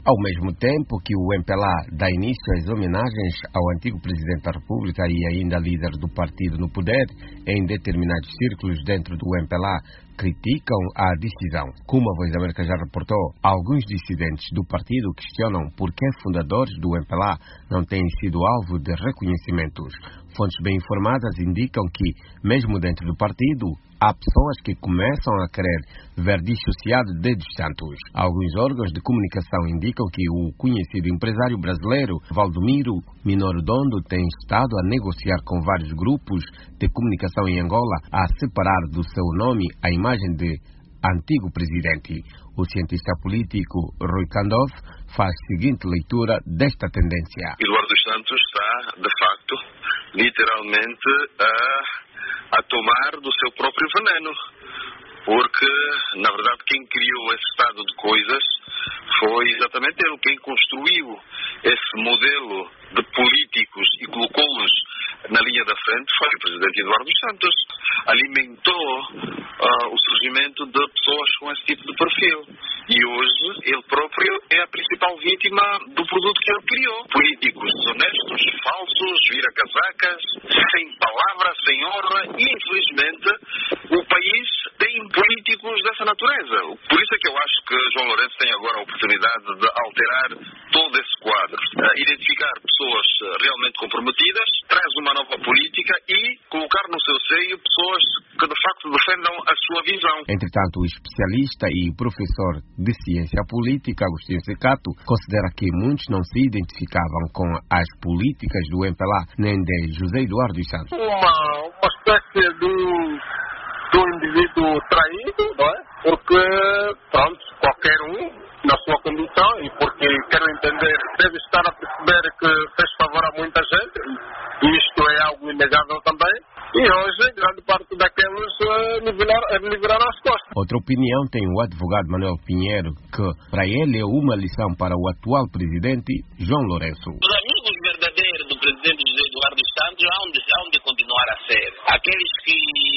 Ao mesmo tempo que o MPLA dá início às homenagens ao antigo Presidente da República e ainda líder do partido no poder, em determinados círculos dentro do MPLA criticam a decisão. Como a Voz da América já reportou, alguns dissidentes do partido questionam por que fundadores do MPLA não têm sido alvo de reconhecimentos. Fontes bem informadas indicam que, mesmo dentro do partido, há pessoas que começam a querer ver dissociado de Dos Santos. Alguns órgãos de comunicação indicam que o conhecido empresário brasileiro Valdomiro Minorodondo tem estado a negociar com vários grupos de comunicação em Angola a separar do seu nome a imagem de antigo presidente. O cientista político Rui Kandov faz a seguinte leitura desta tendência. Eduardo Dos Santos está, de facto, literalmente a tomar do seu próprio veneno, porque, na verdade, quem criou esse estado de coisas foi exatamente ele. Quem construiu esse modelo de políticos e colocou-os na linha da frente foi o presidente Eduardo Dos Santos. Alimentou o surgimento de pessoas com esse tipo de perfil. E hoje, ele próprio é a principal vítima do produto que ele criou. Políticos desonestos, falsos, vira-casacas, sem palavra, sem honra. E, infelizmente, o país tem políticos dessa natureza. Por isso é que eu acho que João Lourenço tem agora a oportunidade de alterar todo esse quadro. Identificar pessoas realmente comprometidas, traz uma nova política e colocar no seu seio pessoas que de facto defendam a sua visão. Entretanto, o especialista e professor de ciência política, Agostinho Secato, considera que muitos não se identificavam com as políticas do MPLA nem de José Eduardo Dos Santos. Uma espécie de um indivíduo traído, não é? Porque, pronto, qualquer um, na sua condição, e porque quero entender, deve estar a perceber que fez favor a muita gente, e isto é algo inegável também, e hoje grande parte daqueles livraram as costas. Outra opinião tem o advogado Manuel Pinheiro, que para ele é uma lição para o atual presidente João Lourenço. Os amigos verdadeiros do presidente José Eduardo Dos Santos hão de continuar a ser. Aqueles que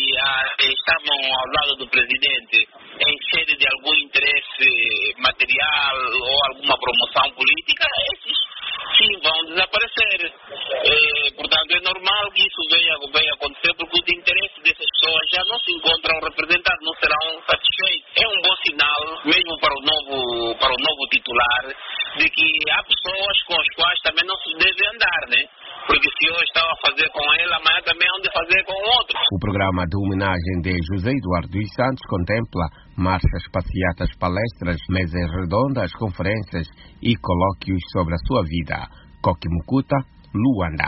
estavam ao lado do presidente em sede de algum interesse material ou alguma promoção política, esses sim vão desaparecer. Portanto, é normal que isso venha acontecer, porque os interesses dessas pessoas já não se encontram representados, não serão satisfeitos. É um bom sinal, mesmo para o novo titular, de que há pessoas com as quais também não se deve andar, né? Porque se hoje estão a fazer com ele, amanhã também hão de fazer com outro. O programa de homenagem de José Eduardo Dos Santos contempla marchas, passeatas, palestras, mesas redondas, conferências e colóquios sobre a sua vida. Coque Mucuta, Luanda.